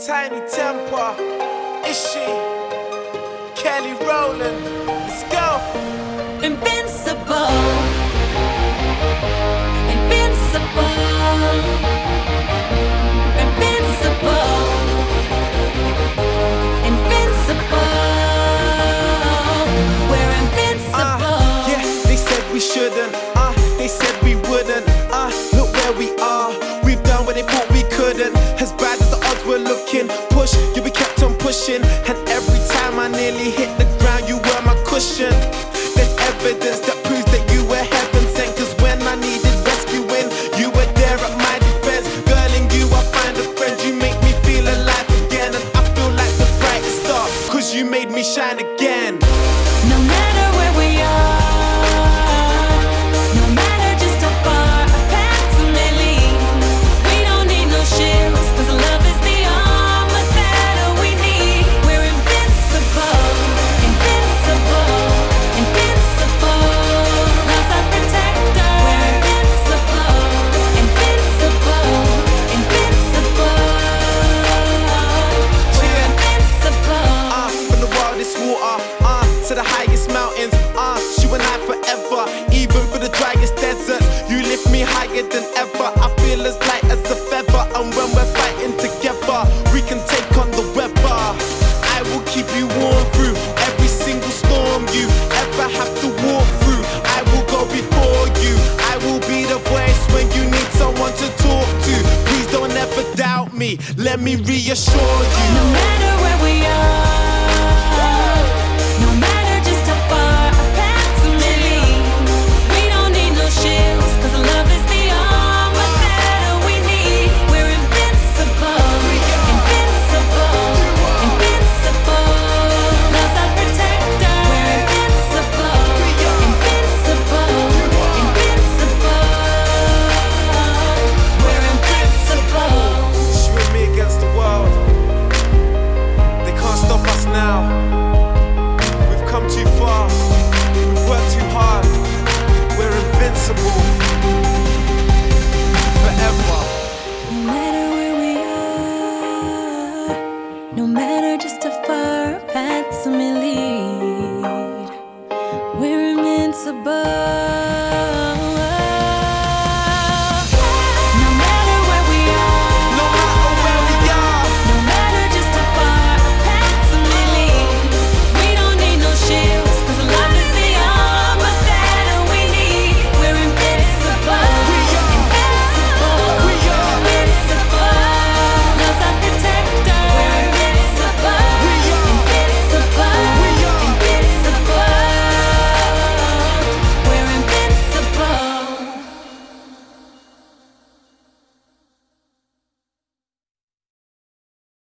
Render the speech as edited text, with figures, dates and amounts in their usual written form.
Tiny Temper, Ishi, Kelly Rowland, let's go. Invincible, invincible, invincible, invincible. We're invincible. Yeah, they said we shouldn't, they said we wouldn't, look where we are. We've done what they thought we couldn't. As bad as the odds were looking, push, you be kept on pushing. And every time I nearly hit the ground, you were my cushion. There's evidence that proves that you were heaven sent. Cause when I needed rescuing, you were there at my defense. Girl, in you I find a friend. You make me feel alive again. And I feel like the brightest star, cause you made me shine again. No matter where we are, no matter just how far our paths may lead, we don't need no shields, cause love is the armor that we need. We're invincible, invincible, invincible. Love's our protector. We're invincible, invincible, invincible. We're invincible. From the wildest water, to the highest mountains, you and I forever. Even for the driest deserts, you lift me higher than ever. I feel as light as a feather, and when we're fighting together, we can take on the weather. I will keep you warm through every single storm you ever have to walk through. I will go before you. I will be the voice when you need someone to talk to. Please don't ever doubt me. Let me reassure you. No matter where we are, no matter just how far our paths may lead, we don't need no shields, cause love is the armor that we need. We're invincible, invincible, invincible. Love's our protector. We're invincible, invincible, invincible. We're invincible. It's you and me against the world. They can't stop us now. We've come too far. We've worked too hard. We're invincible.